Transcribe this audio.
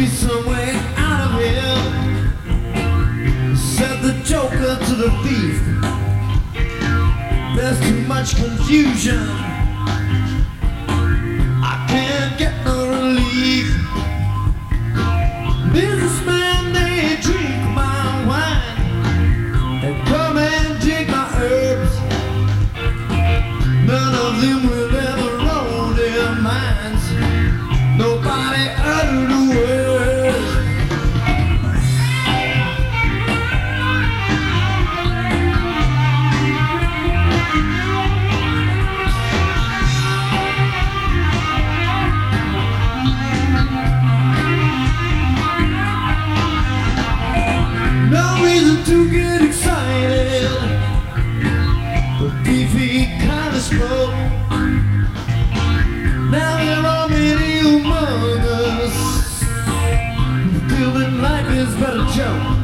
be some way out of here, said the joker to the thief. There's too much confusion, I can't get no relief. Businessmen, they drink my wine, they come and drink my herbs. None of them will ever roll their minds. Nobody uttered a word. No reason to get excited, but beefy kind of smoke. Now there are many among us who feel that life is but a joke.